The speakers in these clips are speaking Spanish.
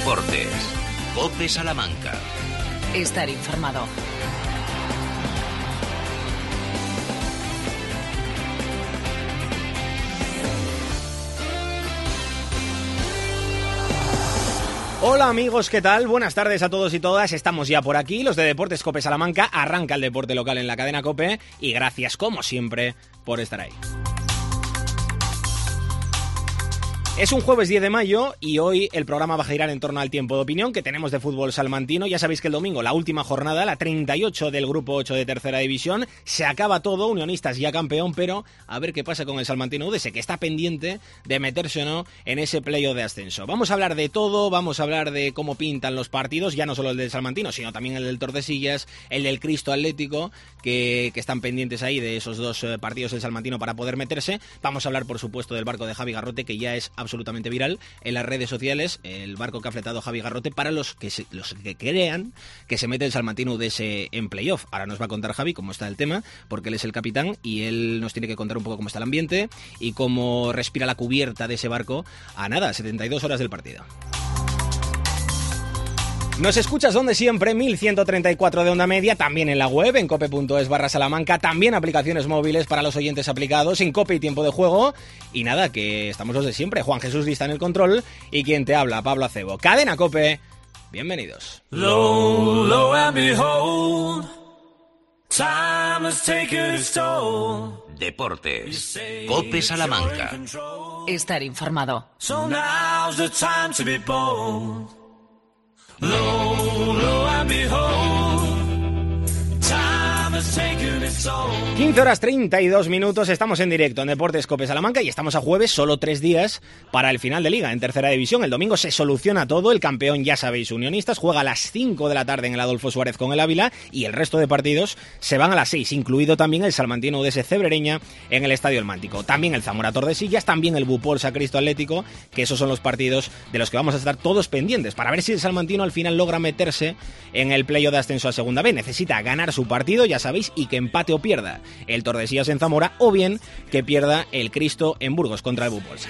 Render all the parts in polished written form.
Deportes. COPE Salamanca. Estar informado. Hola amigos, ¿qué tal? Buenas tardes a todos y todas, estamos ya por aquí, los de Deportes COPE Salamanca, arranca el deporte local en la cadena COPE y gracias como siempre por estar ahí. Es un jueves 10 de mayo y hoy el programa va a girar en torno al tiempo de opinión que tenemos de fútbol salmantino. Ya sabéis que el domingo, la última jornada, la 38 del grupo 8 de tercera división, se acaba todo, Unionistas ya campeón, pero a ver qué pasa con el Salmantino Udese, que está pendiente de meterse o no en ese playoff de ascenso. Vamos a hablar de todo, vamos a hablar de cómo pintan los partidos, ya no solo el del Salmantino, sino también el del Tordesillas, el del Cristo Atlético, que están pendientes ahí de esos dos partidos del Salmantino para poder meterse. Vamos a hablar, por supuesto, del barco de Javi Garrote, que ya es absolutamente viral en las redes sociales, el barco que ha fletado Javi Garrote para los que crean que se mete el Salmantino Udese en playoff. Ahora nos va a contar Javi cómo está el tema, porque él es el capitán y él nos tiene que contar un poco cómo está el ambiente y cómo respira la cubierta de ese barco a nada, 72 horas del partido. Nos escuchas donde siempre, 1134 de onda media, también en la web, en cope.es/Salamanca, también aplicaciones móviles para los oyentes aplicados, en Cope y Tiempo de Juego. Y nada, que estamos los de siempre, Juan Jesús Lista en el control y quien te habla, Pablo Acebo. Cadena Cope, bienvenidos. Low, lo and behold, time has taken its toll. Deportes. COPE Salamanca. Estar informado. So now's the time to be bold. Lo and behold, time has taken its toll. 15 horas 32 minutos, estamos en directo en Deportes COPE Salamanca y estamos a jueves, solo 3 días para el final de Liga en tercera división. El domingo se soluciona todo, el campeón, ya sabéis, Unionistas, juega a las 5 de la tarde en el Adolfo Suárez con el Ávila y el resto de partidos se van a las 6, incluido también el Salmantino Udese Cebrereña en el Estadio El Mántico. También el Zamora Tordesillas, también el Bupolsa Cristo Atlético, que esos son los partidos de los que vamos a estar todos pendientes para ver si el Salmantino al final logra meterse en el playoff de ascenso a Segunda B. Necesita ganar su partido, ya sabéis, y que empate o pierda el Tordesillas en Zamora, o bien que pierda el Cristo en Burgos contra el Bupolsa.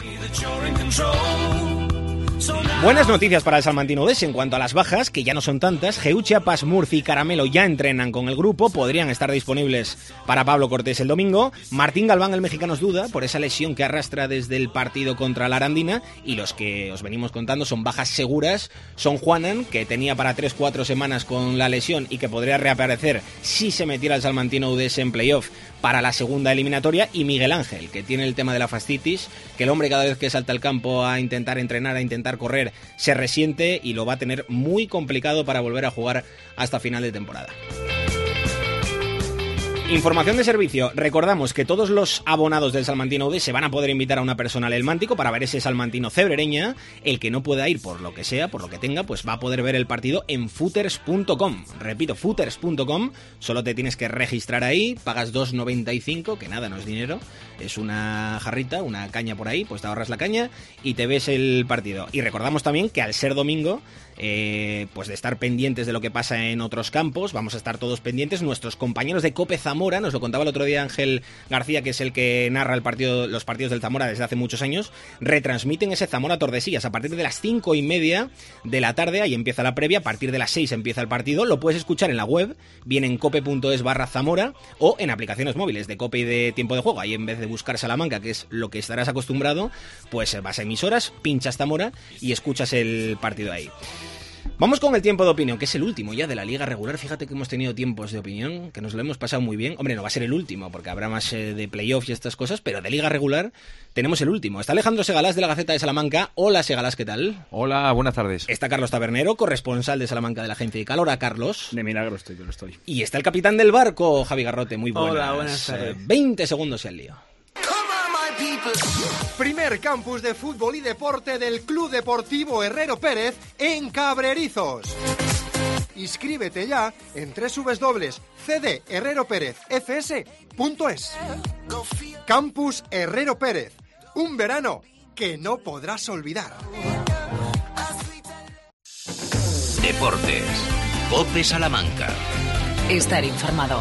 Buenas noticias para el Salmantino Udese en cuanto a las bajas, que ya no son tantas. Geu Chiapas, Murci y Caramelo ya entrenan con el grupo, podrían estar disponibles para Pablo Cortés el domingo. Martín Galván, el mexicano, es duda por esa lesión que arrastra desde el partido contra la Arandina, y los que os venimos contando son bajas seguras. Son Juanan, que tenía para 3-4 semanas con la lesión y que podría reaparecer si se metiera el Salmantino Udese en playoff para la segunda eliminatoria, y Miguel Ángel, que tiene el tema de la fascitis, que el hombre cada vez que salta al campo a intentar entrenar, a intentar correr, se resiente y lo va a tener muy complicado para volver a jugar hasta final de temporada. Información de servicio. Recordamos que todos los abonados del Salmantino Udese van a poder invitar a una persona al El Mántico para ver ese Salmantino Cebrereña. El que no pueda ir por lo que sea, por lo que tenga, pues va a poder ver el partido en footers.com. Repito, footers.com. Solo te tienes que registrar ahí, pagas 2,95, que nada, no es dinero. Es una jarrita, una caña por ahí, pues te ahorras la caña y te ves el partido. Y recordamos también que al ser domingo, pues de estar pendientes de lo que pasa en otros campos, vamos a estar todos pendientes. Nuestros compañeros de Cope Zamora, nos lo contaba el otro día Ángel García, que es el que narra los partidos del Zamora desde hace muchos años, retransmiten ese Zamora Tordesillas a partir de las 5:30 de la tarde, ahí empieza la previa, a partir de las 6 empieza el partido. Lo puedes escuchar en la web, bien en cope.es/Zamora o en aplicaciones móviles de Cope y de Tiempo de Juego. Ahí en vez de buscar Salamanca, que es lo que estarás acostumbrado, pues vas a emisoras, pinchas Zamora y escuchas el partido ahí. Vamos con el tiempo de opinión, que es el último ya de la liga regular. Fíjate que hemos tenido tiempos de opinión, que nos lo hemos pasado muy bien. Hombre, no va a ser el último, porque habrá más de playoff y estas cosas, pero de liga regular tenemos el último. Está Alejandro Segalás de la Gaceta de Salamanca. Hola, Segalás, ¿qué tal? Hola, buenas tardes. Está Carlos Tabernero, corresponsal de Salamanca de la Agencia ICAL. Hola, Carlos. De milagro yo lo estoy. Y está el capitán del barco, Javi Garrote. Muy buenas. Hola, buenas tardes. 20 segundos y al lío. Primer campus de fútbol y deporte del Club Deportivo Herrero Pérez en Cabrerizos. Inscríbete ya en www.cdherreroperezfs.es. Campus Herrero Pérez. Un verano que no podrás olvidar. Deportes. COPE Salamanca. Estar informado.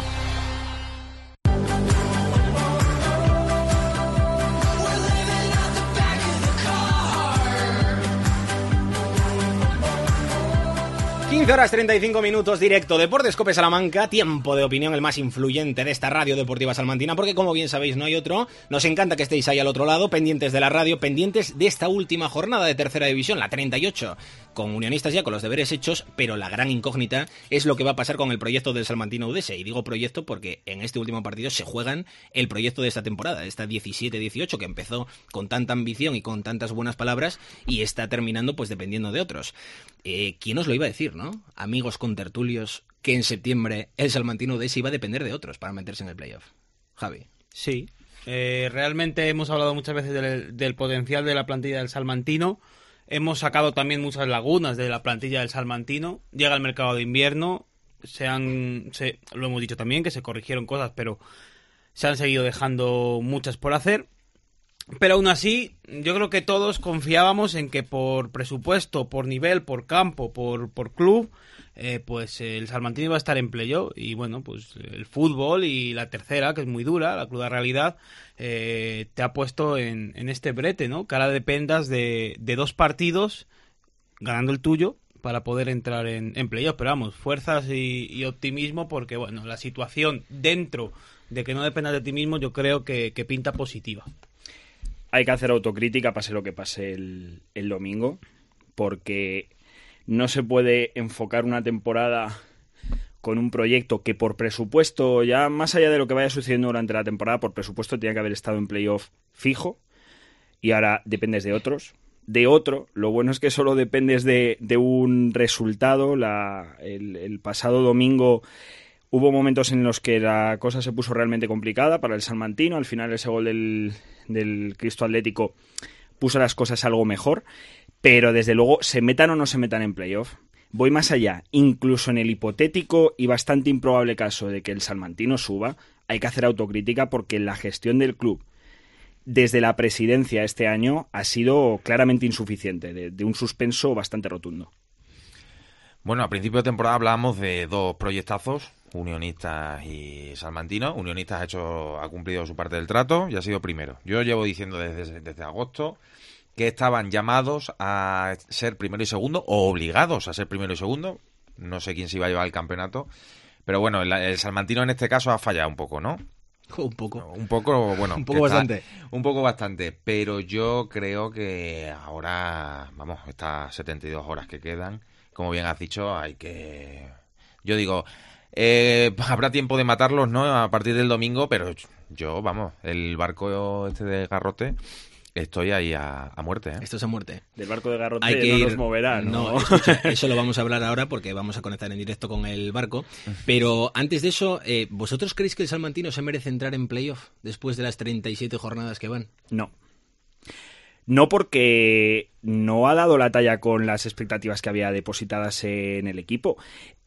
15 horas 35 minutos, directo Deportes Cope Salamanca, tiempo de opinión, el más influyente de esta radio deportiva salmantina, porque como bien sabéis no hay otro. Nos encanta que estéis ahí al otro lado, pendientes de la radio, pendientes de esta última jornada de tercera división, la 38, con Unionistas ya con los deberes hechos, pero la gran incógnita es lo que va a pasar con el proyecto del Salmantino UDS, y digo proyecto porque en este último partido se juegan el proyecto de esta temporada, esta 17-18, que empezó con tanta ambición y con tantas buenas palabras y está terminando pues dependiendo de otros. ¿Quién os lo iba a decir, no? Amigos contertulios, que en septiembre el Salmantino UDS iba a depender de otros para meterse en el playoff. Javi. Sí, realmente hemos hablado muchas veces del potencial de la plantilla del Salmantino. Hemos sacado también muchas lagunas de la plantilla del Salmantino. Llega el mercado de invierno, lo hemos dicho también, que se corrigieron cosas, pero se han seguido dejando muchas por hacer. Pero aún así, yo creo que todos confiábamos en que por presupuesto, por nivel, por campo, por club, pues el Salmantino iba a estar en playoff. Y bueno, pues el fútbol y la tercera, que es muy dura, la cruda realidad, te ha puesto en este brete, ¿no? Que ahora dependas de 2 partidos, ganando el tuyo, para poder entrar en playoff. Pero vamos, fuerzas y optimismo, porque bueno, la situación dentro de que no dependas de ti mismo, yo creo que pinta positiva. Hay que hacer autocrítica, pase lo que pase el domingo, porque no se puede enfocar una temporada con un proyecto que por presupuesto, ya más allá de lo que vaya sucediendo durante la temporada, por presupuesto tenía que haber estado en playoff fijo, y ahora dependes de otros. De otro, lo bueno es que solo dependes de un resultado. El pasado domingo hubo momentos en los que la cosa se puso realmente complicada para el Salmantino. Al final ese gol del Cristo Atlético puso las cosas algo mejor, pero desde luego, se metan o no se metan en playoff, voy más allá, incluso en el hipotético y bastante improbable caso de que el Salmantino suba, hay que hacer autocrítica, porque la gestión del club desde la presidencia este año ha sido claramente insuficiente, de un suspenso bastante rotundo. Bueno, a principio de temporada hablábamos de 2 proyectazos, Unionistas y Salmantino. Unionistas ha cumplido su parte del trato y ha sido primero. Yo llevo diciendo desde agosto que estaban llamados a ser primero y segundo, o obligados a ser primero y segundo. No sé quién se iba a llevar el campeonato, pero bueno, el Salmantino en este caso ha fallado un poco, ¿no? Un poco, bueno. Un poco bastante, pero yo creo que ahora, vamos, estas 72 horas que quedan, como bien has dicho, yo digo, habrá tiempo de matarlos, ¿no? A partir del domingo, pero yo, vamos, el barco este de Garrote, estoy ahí a muerte, ¿eh? Esto es a muerte. Del barco de Garrote no nos moverá, ¿no? No, escucha, eso lo vamos a hablar ahora porque vamos a conectar en directo con el barco. Pero antes de eso, ¿vosotros creéis que el Salmantino se merece entrar en playoff después de las 37 jornadas que van? No. No, porque no ha dado la talla con las expectativas que había depositadas en el equipo.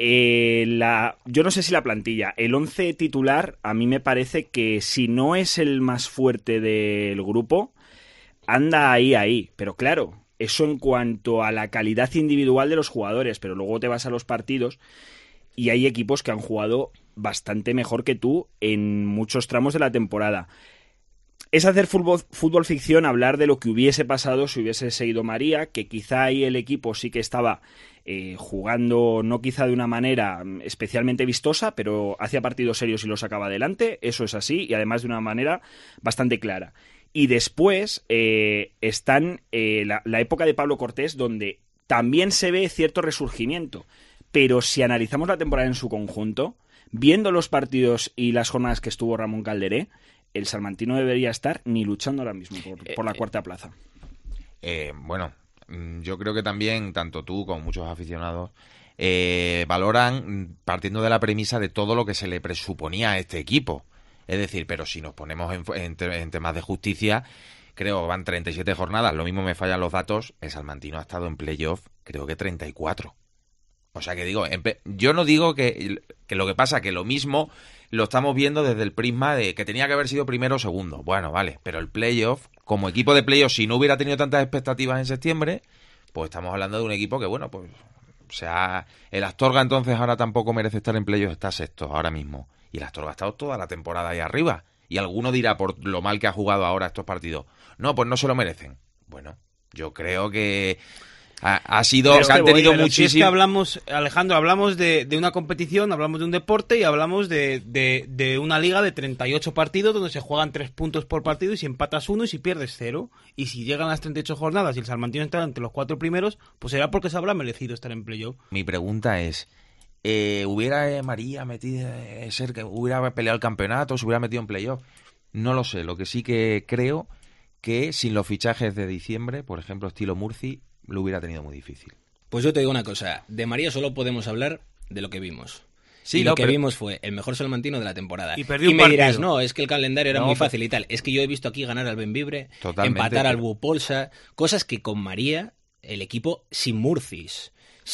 Yo no sé si la plantilla, el 11 titular, a mí me parece que si no es el más fuerte del grupo, anda ahí. Pero claro, eso en cuanto a la calidad individual de los jugadores, pero luego te vas a los partidos y hay equipos que han jugado bastante mejor que tú en muchos tramos de la temporada. Es hacer fútbol ficción hablar de lo que hubiese pasado si hubiese seguido María, que quizá ahí el equipo sí que estaba jugando, no quizá de una manera especialmente vistosa, pero hacía partidos serios y los sacaba adelante, eso es así, y además de una manera bastante clara. Y después están la época de Pablo Cortés, donde también se ve cierto resurgimiento, pero si analizamos la temporada en su conjunto, viendo los partidos y las jornadas que estuvo Ramón Calderé, el Salmantino debería estar ni luchando ahora mismo por la cuarta plaza. Bueno, yo creo que también, tanto tú como muchos aficionados, valoran partiendo de la premisa de todo lo que se le presuponía a este equipo. Es decir, pero si nos ponemos en temas de justicia, creo que van 37 jornadas, lo mismo me fallan los datos, el Salmantino ha estado en playoff, creo que 34. O sea que digo, yo no digo que lo que pasa, que lo mismo lo estamos viendo desde el prisma de que tenía que haber sido primero o segundo. Bueno, vale, pero el playoff, como equipo de playoff, si no hubiera tenido tantas expectativas en septiembre, pues estamos hablando de un equipo que, bueno, pues, o sea, el Astorga entonces ahora tampoco merece estar en playoff, está sexto ahora mismo. Y el Astorga ha estado toda la temporada ahí arriba. Y alguno dirá, por lo mal que ha jugado ahora estos partidos, no, pues no se lo merecen. Bueno, yo creo que Ha sido, Pero han tenido Pero si es que muchísimo. hablamos, Alejandro, hablamos de una competición, hablamos de un deporte y hablamos de una liga de 38 partidos donde se juegan 3 puntos por partido y si empatas 1 y si pierdes 0. Y si llegan las 38 jornadas y el Salmantino está entre los 4 primeros, pues será porque se habrá merecido estar en playoff. Mi pregunta es, ¿hubiera María metido, ser que hubiera peleado el campeonato, se hubiera metido en playoff? No lo sé, lo que sí que creo que sin los fichajes de diciembre, por ejemplo, estilo Murci, lo hubiera tenido muy difícil. Pues yo te digo una cosa, de María solo podemos hablar de lo que vimos. Sí, y lo no, que pero- vimos fue el mejor salmantino de la temporada. Y perdió un me dirás, partido. no, es que el calendario era No, muy pero- fácil y tal. Es que yo he visto aquí ganar al Benvibre, Totalmente, empatar al pero- Bupolsa, cosas que con María, el equipo sin Murcis,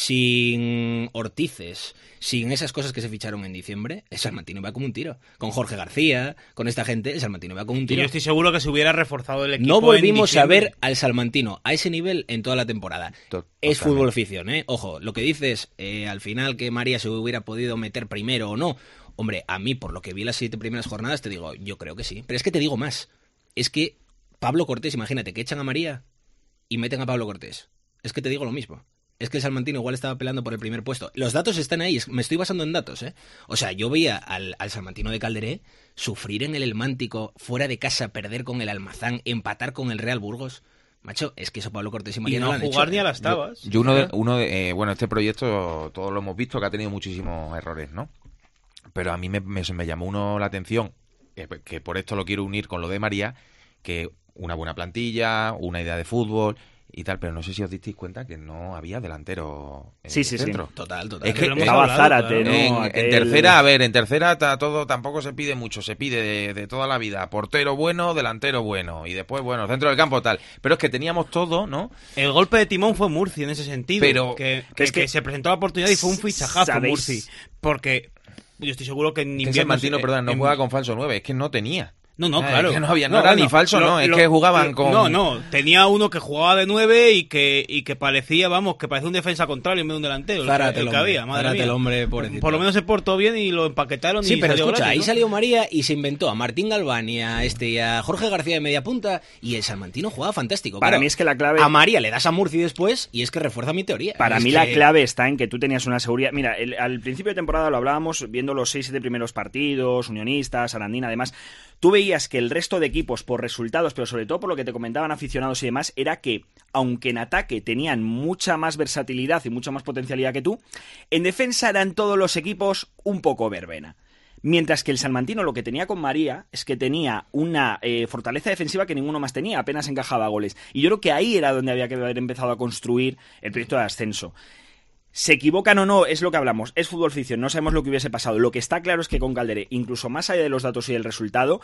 sin Ortices, sin esas cosas que se ficharon en diciembre, el salmantino va como un tiro. Con Jorge García, con esta gente, el salmantino va como un Y tiro. yo estoy seguro que se hubiera reforzado el equipo. No volvimos en a diciembre. ver al salmantino a ese nivel en toda la temporada. Es Totalmente. fútbol ficción, ¿eh? Ojo, lo que dices, al final que María se hubiera podido meter primero o no. Hombre, a mí, por lo que vi las 7 primeras jornadas, te digo, yo creo que sí. Pero es que te digo más. Es que Pablo Cortés, imagínate, que echan a María y meten a Pablo Cortés. Es que te digo lo mismo. Es que el salmantino igual estaba peleando por el primer puesto. Los datos están ahí, me estoy basando en datos, ¿eh? O sea, yo veía al salmantino de Calderé sufrir en el Elmántico, fuera de casa, perder con el Almazán, empatar con el Real Burgos. Macho, es que eso Pablo Cortés y María Y no no lo han jugar hecho. ni a las tabas. Yo bueno, este proyecto todos lo hemos visto que ha tenido muchísimos errores, ¿no? Pero a mí me llamó uno la atención, que por esto lo quiero unir con lo de María, que una buena plantilla, una idea de fútbol y tal, pero no sé si os disteis cuenta que no había delantero en Sí, el sí, sí. centro. Total, total. Es que Lo hemos Estaba hablado, Zárate, claro. ¿no? En Aquel- tercera, a ver, en tercera todo tampoco se pide mucho, se pide de toda la vida, portero bueno, delantero bueno, y después, bueno, centro del campo tal. Pero es que teníamos todo, ¿no? El golpe de timón fue Murci en ese sentido. Pero- que es que- se presentó la oportunidad y fue un fichajazo ¿Sabéis? Murci. Porque yo estoy seguro que en Que invierno... Salmantino, perdón, no juega con falso 9, es que no tenía. No, Ah, claro. es que no había- no era ni falso, no, es que jugaban con- No, tenía uno que jugaba de 9 y que parecía, vamos, que parecía un defensa contrario en vez de un delantero. el Zárate que el que hombre, había, madre Zárate mía. el hombre, pobrecito. Por lo menos se portó bien y lo empaquetaron Sí, y pero salió escucha, gratis, ahí ¿no? salió María y se inventó a Martín Galván y a Jorge García de media punta y el salmantino jugaba fantástico. Para Claro, mí es que la clave- A María le das a Murci después y es que refuerza mi teoría. Para Es mí que- la clave está en que tú tenías una seguridad. Mira, al principio de temporada lo hablábamos viendo los 6-7 primeros partidos, Unionistas, Arandina, además. Tú veías que el resto de equipos, por resultados, pero sobre todo por lo que te comentaban aficionados y demás, era que, aunque en ataque tenían mucha más versatilidad y mucha más potencialidad que tú, en defensa eran todos los equipos un poco verbena. Mientras que el salmantino lo que tenía con María es que tenía una fortaleza defensiva que ninguno más tenía, apenas encajaba goles. Y yo creo que ahí era donde había que haber empezado a construir el proyecto de ascenso. ¿Se equivocan o no? Es lo que hablamos. Es fútbol ficción, no sabemos lo que hubiese pasado. Lo que está claro es que con Calderé, incluso más allá de los datos y del resultado,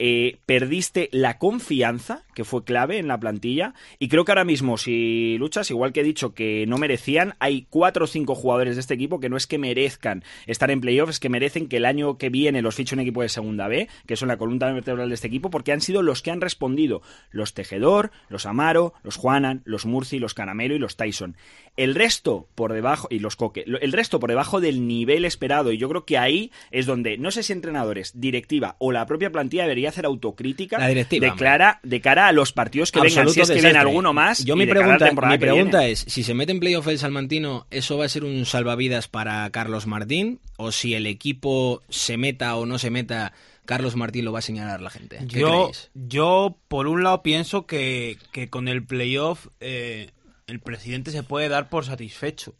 perdiste la confianza, que fue clave en la plantilla. Y creo que ahora mismo, si luchas, igual que he dicho que no merecían, hay 4 o 5 jugadores de este equipo que no es que merezcan estar en playoffs, es que merecen que el año que viene los fiche un equipo de segunda B, que son la columna vertebral de este equipo, porque han sido los que han respondido. Los Tejedor, los Amaro, los Juanan, los Murci, los Caramelo y los Tyson. El resto por debajo, y los Coque, el resto por debajo del nivel esperado, y yo creo que ahí es donde, no sé si entrenadores, directiva o la propia plantilla debería hacer autocrítica La directiva, de cara a los partidos que vengan, Absoluto si es que desastre. viene alguno más. Yo y mi de cara a la pregunta, temporada mi que pregunta viene. es, si se mete en playoff el salmantino, ¿eso va a ser un salvavidas para Carlos Martín? ¿O si el equipo se meta o no se meta, Carlos Martín lo va a señalar la gente? ¿Qué creéis? Yo, por un lado, pienso que con el playoff el presidente se puede dar por satisfecho.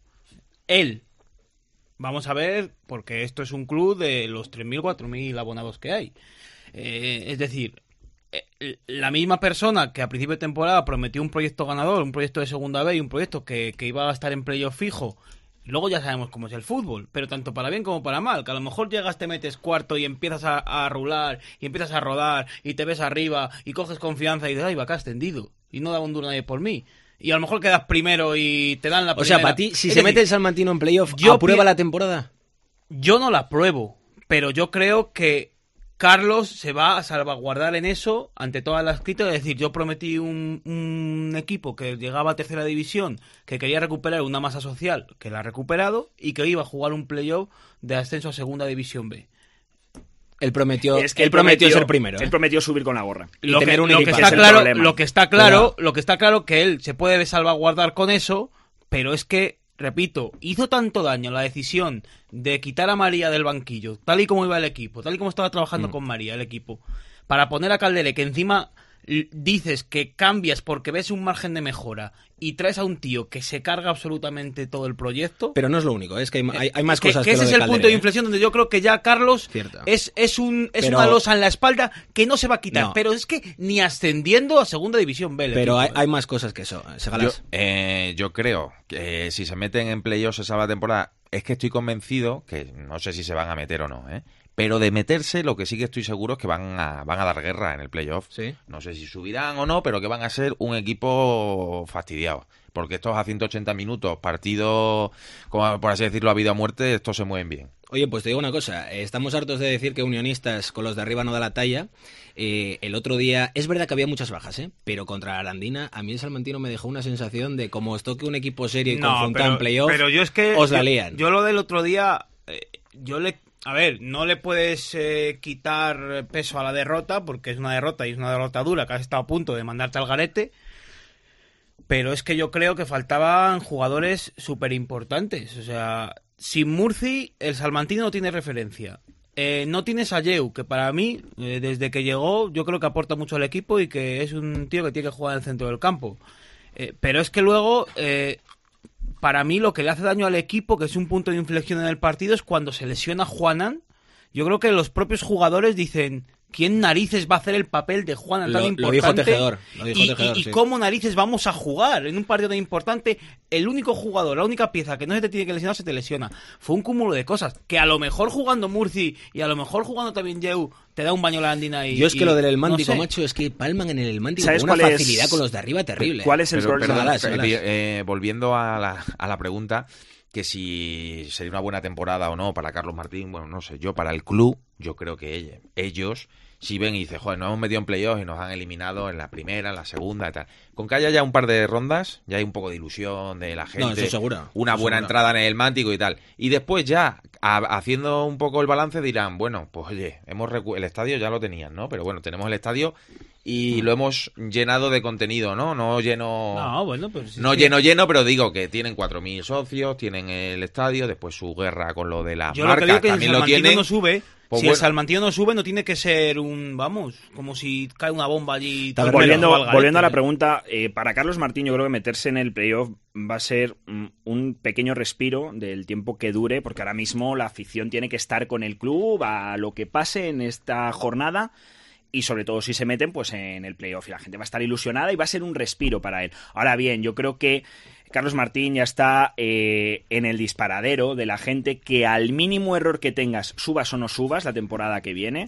Él. Vamos a ver, porque esto es un club de los 3.000, 4.000 abonados que hay. Es decir, la misma persona que a principio de temporada prometió un proyecto ganador, un proyecto de segunda B y un proyecto que iba a estar en playoff fijo, luego ya sabemos cómo es el fútbol, pero tanto para bien como para mal, que a lo mejor llegas, te metes cuarto y empiezas a rular y empiezas a rodar y te ves arriba y coges confianza y dices, ay, va acá extendido y no daba un duro nadie por mí. Y a lo mejor quedas primero y te dan la O primera. sea, para ti, si Es se decir, mete el salmantino en playoff, yo ¿aprueba pi- la temporada? yo no la apruebo, pero yo creo que Carlos se va a salvaguardar en eso ante todas las críticas. Es decir, yo prometí un equipo que llegaba a tercera división, que quería recuperar una masa social, que la ha recuperado, y que iba a jugar un playoff de ascenso a segunda división B. Él prometió, Es que él prometió ser primero. Él prometió subir con la gorra. Y tener un lo que equipazo. está Es el claro, problema. lo que está claro que él se puede salvaguardar con eso, pero es que, repito, hizo tanto daño la decisión de quitar a María del banquillo, tal y como iba el equipo, tal y como estaba trabajando con María el equipo, para poner a Calderé, que encima dices que cambias porque ves un margen de mejora y traes a un tío que se carga absolutamente todo el proyecto. Pero no es lo único, es que hay más cosas que ese lo es de el Calderé, punto de inflexión donde yo creo que ya Carlos es una losa en la espalda que no se va a quitar, No. pero es que ni ascendiendo a segunda división B. Pero hay más cosas que eso, Segalas. Yo creo que si se meten en playoffs esa la temporada, es que estoy convencido, que no sé si se van a meter o no, pero de meterse, lo que sí que estoy seguro es que van a dar guerra en el playoff. ¿Sí? No sé si subirán o no, pero que van a ser un equipo fastidiado. Porque estos a 180 minutos, partidos, como por así decirlo, a vida o muerte, estos se mueven bien. Oye, pues te digo una cosa, estamos hartos de decir que Unionistas con los de arriba no da la talla. El otro día, es verdad que había muchas bajas, pero contra la Arandina, a mí el salmantino me dejó una sensación de como os toque un equipo serio y confrontado en playoff, pero yo es que os la lían. Yo lo del otro día, a ver, no le puedes quitar peso a la derrota, porque es una derrota y es una derrota dura, que has estado a punto de mandarte al garete, pero es que yo creo que faltaban jugadores súper importantes. O sea, sin Murci, el salmantino no tiene referencia. No tienes a Yeu, que para mí, desde que llegó, yo creo que aporta mucho al equipo y que es un tío que tiene que jugar en el centro del campo. Pero es que luego... para mí lo que le hace daño al equipo, que es un punto de inflexión en el partido, es cuando se lesiona Juanan. Yo creo que los propios jugadores dicen, ¿quién narices va a hacer el papel de Juanan tan importante? Lo dijo Tejedor, y cómo narices vamos a jugar en un partido tan importante. El único jugador, la única pieza que no se te tiene que lesionar, se te lesiona. Fue un cúmulo de cosas, que a lo mejor jugando Murci y a lo mejor jugando también Yeu, te da un baño la andina y... Yo es que lo del Elmántico, no sé. macho, es que palman en el Elmántico ¿Sabes con una cuál es? facilidad con los de arriba terrible. ¿Cuál es el problema? Volviendo a la pregunta, que si sería una buena temporada o no para Carlos Martín, bueno, no sé, yo para el club, yo creo que ellos, si ven y dicen, joder, nos hemos metido en playoffs y nos han eliminado en la primera, en la segunda y tal, con que haya ya un par de rondas, ya hay un poco de ilusión de la gente, No, eso seguro, una buena entrada en el Mántico y tal, y después ya, haciendo un poco el balance, dirán, bueno, pues oye, el estadio ya lo tenían, ¿no? Pero bueno, tenemos el estadio y lo hemos llenado de contenido, ¿no? No lleno... No, bueno, pues sí, no lleno, pero digo que tienen 4.000 socios, tienen el estadio, después su guerra con lo de las yo marcas, lo que digo también que lo tienen. No sube, Pues si bueno. el salmantino no sube, no tiene que ser como si cae una bomba allí. Volviendo a la pregunta, para Carlos Martín yo creo que meterse en el playoff va a ser un pequeño respiro del tiempo que dure, porque ahora mismo la afición tiene que estar con el club a lo que pase en esta jornada. Y sobre todo si se meten pues en el playoff y la gente va a estar ilusionada y va a ser un respiro para él. Ahora bien, yo creo que Carlos Martín ya está en el disparadero de la gente que al mínimo error que tengas, subas o no subas la temporada que viene,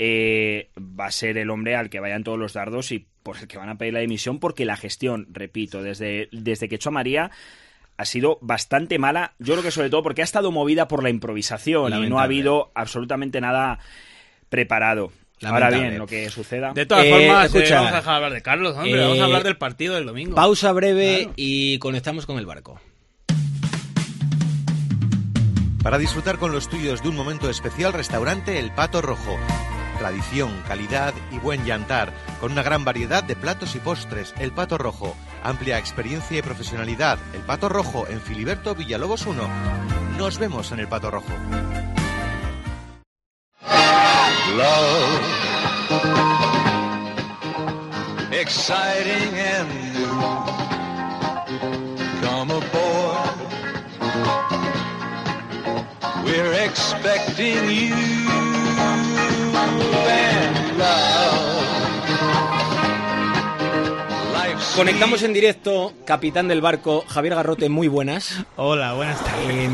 va a ser el hombre al que vayan todos los dardos y por el que van a pedir la dimisión, porque la gestión, repito, desde que echó a María ha sido bastante mala. Yo creo que sobre todo porque ha estado movida por la improvisación y no ha habido absolutamente nada preparado. Lamentable. Ahora bien, lo que suceda... De todas formas, escucha, vamos a dejar hablar de Carlos, hombre, vamos a hablar del partido del domingo. Pausa breve Claro. y conectamos con el barco. Para disfrutar con los tuyos de un momento especial, restaurante El Pato Rojo. Tradición, calidad y buen yantar, con una gran variedad de platos y postres. El Pato Rojo, amplia experiencia y profesionalidad. El Pato Rojo, en Filiberto Villalobos 1. Nos vemos en El Pato Rojo. Love, exciting and new. Come aboard, we're expecting you. And love, life's Conectamos en directo, capitán del barco, Javier Garrote, muy buenas. Hola, buenas tardes.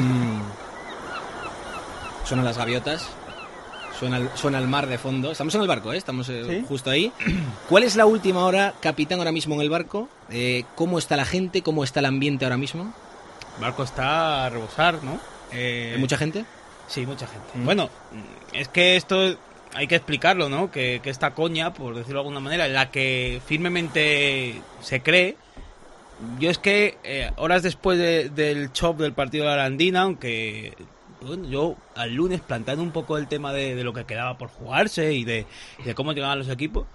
Suenan las gaviotas. Suena el mar de fondo. Estamos en el barco, estamos ¿Sí? justo ahí. ¿Cuál es la última hora, capitán, ahora mismo en el barco? ¿Cómo está la gente? ¿Cómo está el ambiente ahora mismo? El barco está a rebosar, ¿no? ¿Hay mucha gente? Sí, mucha gente. Bueno, es que esto hay que explicarlo, ¿no? Que esta coña, por decirlo de alguna manera, en la que firmemente se cree. Yo es que horas después del chop del partido de la Arandina, aunque... Bueno, yo al lunes planteando un poco el tema de lo que quedaba por jugarse y de cómo llegaban los equipos,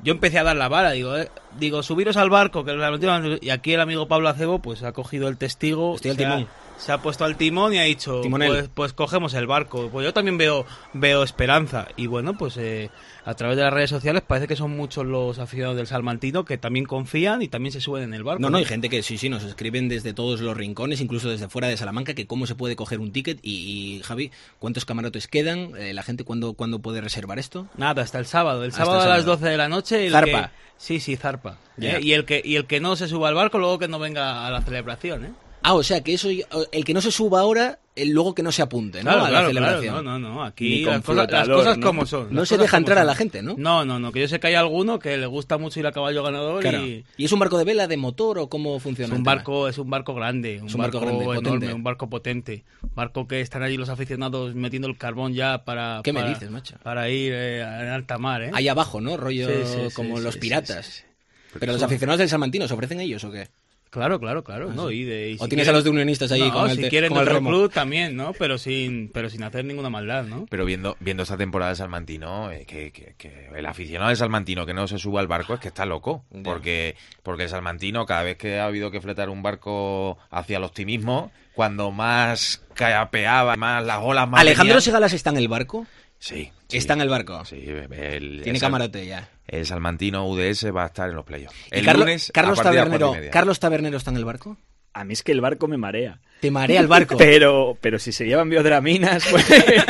yo empecé a dar la vara, digo, subiros al barco, que y aquí el amigo Pablo Acebo pues ha cogido el testigo, Estoy al timón. se ha puesto al timón y ha dicho, pues cogemos el barco. Pues yo también veo esperanza. Y bueno, pues a través de las redes sociales parece que son muchos los aficionados del salmantino que también confían y también se suben en el barco. No, hay gente que sí, nos escriben desde todos los rincones, incluso desde fuera de Salamanca, que cómo se puede coger un ticket. Y Javi, ¿cuántos camarotes quedan? ¿La gente cuándo puede reservar esto? Nada, hasta el sábado. El sábado a las 12 de la noche. Zarpa. Sí, zarpa. Y el que no se suba al barco, luego que no venga a la celebración, ¿eh? Ah, o sea, que eso, el que no se suba ahora, luego que no se apunte, ¿no? Claro, a la celebración. Claro. No, aquí las cosas como son. No se deja entrar a la gente, ¿no? No, que yo sé que hay alguno que le gusta mucho ir a caballo ganador. Claro. ¿Y es un barco de vela, de motor o cómo funciona? Es un barco grande, un barco enorme, potente. Un barco potente. Barco que están allí los aficionados metiendo el carbón ya para... ¿Qué me dices, macho? Para ir en alta mar, ¿eh? Ahí abajo, ¿no? Rollo como los piratas. Sí. Pero los aficionados del salmantino, ¿se ofrecen ellos o qué? Claro. ¿no? Sí. Y o tienes a los de unionistas ahí con el si quieren otro club también, ¿no? Pero sin hacer ninguna maldad, ¿no? Pero viendo esta temporada de Salmantino, que el aficionado de Salmantino que no se suba al barco es que está loco. Porque el Salmantino, cada vez que ha habido que fletar un barco hacia el optimismo, cuando más capeaba, más las olas más... ¿Alejandro Segalas está en el barco? Sí. ¿Está en el barco? Sí. Tiene camarote ya. El Salmantino UDS va a estar en los playoffs. El lunes, Carlos Tabernero está en el barco. A mí es que el barco me marea. ¿Te marea el barco? Pero si se llevan biodraminas, pues...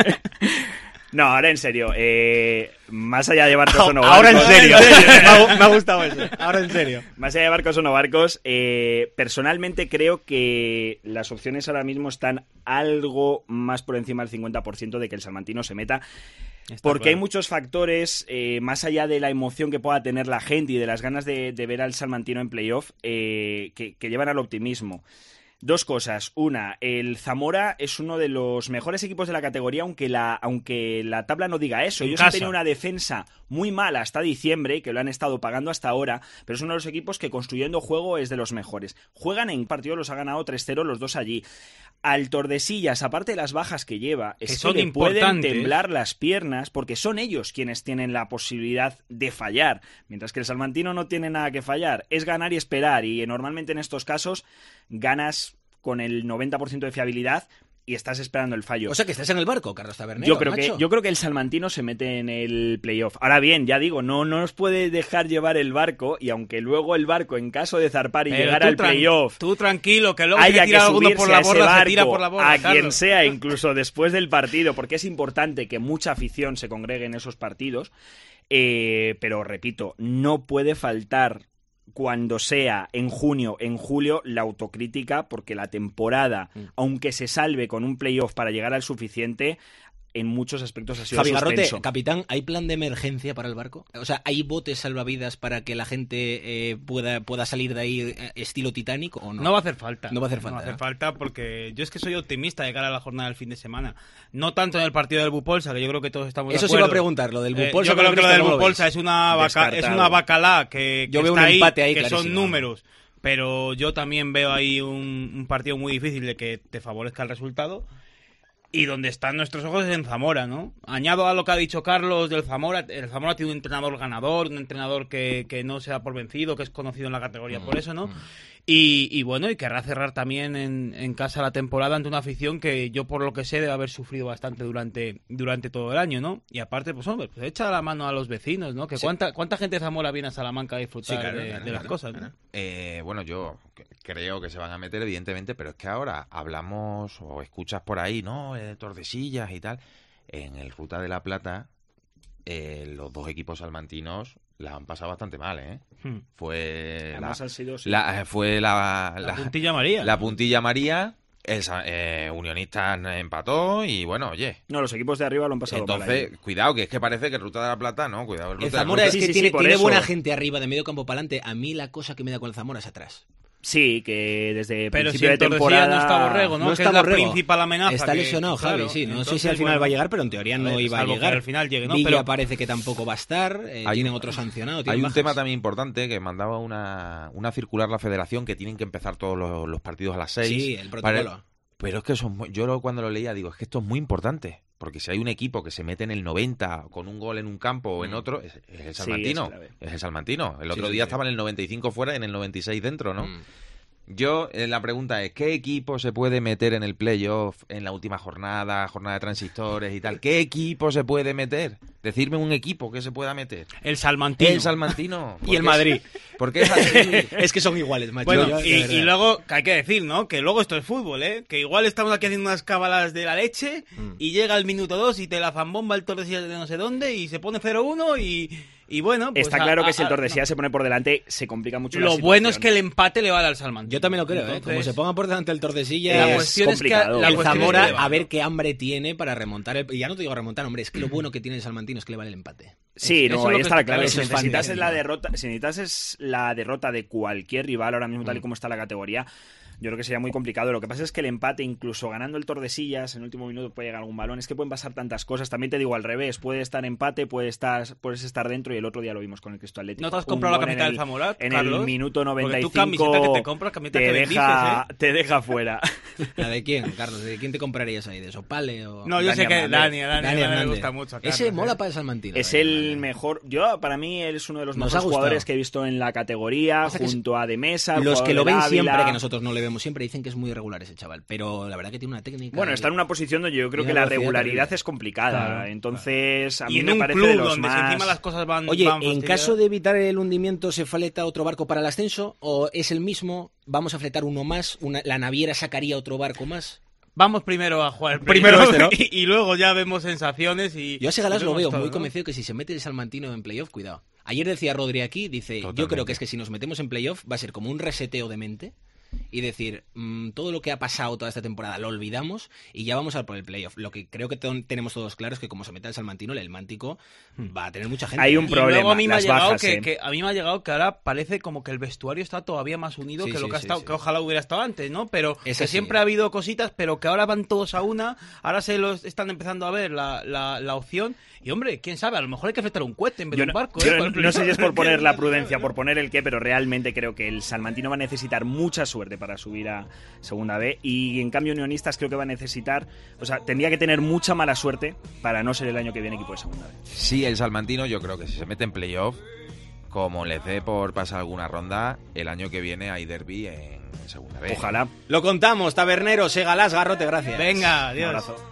No, ahora en serio. Más allá de barcos o no barcos... Ahora en serio. Me ha gustado eso. Ahora en serio. Más allá de barcos o no barcos, personalmente creo que las opciones ahora mismo están algo más por encima del 50% de que el salmantino se meta. Porque hay muchos factores, más allá de la emoción que pueda tener la gente y de las ganas de ver al salmantino en playoff, que llevan al optimismo. Dos cosas. Una, el Zamora es uno de los mejores equipos de la categoría, aunque la tabla no diga eso. Ellos han tenido una defensa muy mala hasta diciembre, que lo han estado pagando hasta ahora, pero es uno de los equipos que construyendo juego es de los mejores. Juegan en partido, los ha ganado 3-0 los dos allí. Al Tordesillas, aparte de las bajas que lleva, es que le pueden temblar las piernas, porque son ellos quienes tienen la posibilidad de fallar, mientras que el salmantino no tiene nada que fallar, es ganar y esperar, y normalmente en estos casos ganas con el 90% de fiabilidad y estás esperando el fallo. O sea que estás en el barco, Carlos Tabernero. Yo creo que el salmantino se mete en el playoff. Ahora bien, ya digo, no nos puede dejar llevar el barco, y aunque luego el barco, en caso de zarpar y llegar al playoff, tú tranquilo, que luego haya que alguno por la borda, se tira por la borda, a quien sea, incluso después del partido, porque es importante que mucha afición se congregue en esos partidos, pero repito, no puede faltar cuando sea en junio, en julio, la autocrítica, porque la temporada, aunque se salve con un playoff para llegar al suficiente, en muchos aspectos ha sido Javi Garrote, suspenso. capitán, ¿hay plan de emergencia para el barco? O sea, ¿hay botes salvavidas para que la gente pueda salir de ahí estilo Titanic o no? No va a hacer falta. No va a hacer falta. No va a hacer falta porque yo es que soy optimista de cara a la jornada del fin de semana. No tanto en el partido del Bupolsa, que yo creo que todos estamos de acuerdo. Eso se iba a preguntar, lo del Bupolsa. Yo creo que lo del Bupolsa es una bacalá que yo veo está un empate ahí que clarísimo. Son números. Pero yo también veo ahí un partido muy difícil de que te favorezca el resultado. Y donde están nuestros ojos es en Zamora, ¿no? Añado a lo que ha dicho Carlos del Zamora. El Zamora tiene un entrenador ganador, un entrenador que no se da por vencido, que es conocido en la categoría por eso, ¿no? Y bueno, y querrá cerrar también en casa la temporada ante una afición que yo, por lo que sé, debe haber sufrido bastante durante todo el año, ¿no? Y aparte, pues hombre, pues echa la mano a los vecinos, ¿no? Que sí. ¿Cuánta gente de Zamora viene a Salamanca a disfrutar de las cosas, ¿no? Bueno, yo creo que se van a meter, evidentemente, pero es que ahora hablamos o escuchas por ahí, ¿no? Tordesillas y tal. En el Ruta de la Plata, los dos equipos salmantinos la han pasado bastante mal, ¿eh? Fue la puntilla María. La puntilla María. Unionistas empató y bueno, oye. No, los equipos de arriba lo han pasado mal. Entonces, cuidado, que es que parece que el Ruta de la Plata, no, cuidado. El Zamora es que tiene buena gente arriba, de medio campo para adelante. A mí la cosa que me da con el Zamora es atrás. Sí, que desde principio de temporada no está Borrego, ¿no? No que está es Borrego. La principal amenaza. Está lesionado, Javi, claro, sí. No sé si al final va a llegar, pero en teoría no iba a llegar. Al final llegue, ¿no? Villa pero parece que tampoco va a estar. Tienen otro sancionado. Hay un bajas. tema también importante que mandaba una circular la Federación, que tienen que empezar todos los partidos a las 6. Sí, el protocolo. Pero es que yo cuando lo leía digo, es que esto es muy importante. Porque si hay un equipo que se mete en el 90 con un gol en un campo o en otro, es el Salmantino. Es el Salmantino. El otro día estaba en el 95 fuera y en el 96 dentro, ¿no? Yo, la pregunta es, ¿qué equipo se puede meter en el playoff en la última jornada de transistores y tal? ¿Qué equipo se puede meter? Decirme un equipo que se pueda meter. El Salmantino. Y el Madrid. ¿Por qué es así? Es que son iguales, macho. Bueno, y luego, que hay que decir, ¿no? Que luego esto es fútbol, ¿eh? Que igual estamos aquí haciendo unas cábalas de la leche y llega el minuto 2 y te la zambomba el Tordesillas de no sé dónde y se pone 0-1 y bueno... Pues está claro que si el Tordesillas se pone por delante, se complica mucho la situación. Lo bueno es que el empate le va a dar al Salmantino. Yo también lo creo, Entonces, Como se ponga por delante el Tordesillas, la cuestión es que el Zamora, a ver qué hambre tiene para remontar el... Ya no te digo remontar, hombre, es que lo bueno que tiene el Salmantino es que le vale el empate. Sí, Eso no, ahí está claro. eso Si es necesitas fantástico. es la derrota de cualquier rival ahora mismo, tal y como está la categoría, yo creo que sería muy complicado. Lo que pasa es que el empate, incluso ganando el Tordesillas, en el último minuto puede llegar algún balón. Es que pueden pasar tantas cosas. También te digo al revés. Puede estar empate, puedes estar dentro, y el otro día lo vimos con el Cristo Atlético. ¿No te has comprado la camiseta del Zamora, en Carlos? el minuto 95 Porque tú camiseta que te compras, camiseta que bendices, te deja fuera. ¿La de quién, Carlos? ¿De quién te comprarías ahí? ¿De Sopale o...? No, yo Dani sé que Hernández. Dani me gusta mucho. Carlos, Ese mola para el Salmantino. Es el mejor. Para mí es uno de los mejores jugadores que he visto en la categoría, junto a De Mesa. Los que lo ven siempre, que nosotros no le vemos siempre, dicen que es muy regular ese chaval, pero la verdad que tiene una técnica. Bueno, está en una posición donde yo creo que la regularidad es complicada. Claro, entonces, a mí me parece club de los donde más... encima las cosas van... Oye, van en caso de evitar el hundimiento, ¿se fleta otro barco para el ascenso? ¿O es el mismo? ¿Vamos a fletar uno más? ¿La naviera sacaría otro barco más? Vamos primero a jugar primero este, ¿no? y luego ya vemos sensaciones y... Yo a Segalás lo veo todo, muy ¿no? convencido que si se mete el Salmantino en playoff, cuidado. Ayer decía Rodri aquí, dice, Totalmente. Yo creo que es que si nos metemos en playoff va a ser como un reseteo de mente y decir, todo lo que ha pasado toda esta temporada lo olvidamos y ya vamos a por el playoff. Lo que creo que tenemos todos claros es que como se meta el Salmantino, el Mántico va a tener mucha gente. Hay un Y problema, luego a mí me ha las llegado bajas, que a mí me ha llegado que ahora parece como que el vestuario está todavía más unido que lo que ha estado, que ojalá hubiera estado antes, ¿no? Pero Es que así. siempre ha habido cositas, pero que ahora van todos a una, ahora se los están empezando a ver la opción. Y hombre, quién sabe, a lo mejor hay que fletar un cohete en vez de un barco. Yo no sé si es por poner la prudencia, por poner el qué, pero realmente creo que el Salmantino va a necesitar mucha suerte para subir a Segunda B, y en cambio Unionistas creo que va a necesitar, tendría que tener mucha mala suerte para no ser el año que viene equipo de Segunda B. Sí, el Salmantino yo creo que si se mete en playoff, como les dé por pasar alguna ronda, el año que viene hay derbi en Segunda B. Ojalá. Lo contamos, Tabernero, Segalás, Garrote, gracias. Venga, adiós. Un abrazo.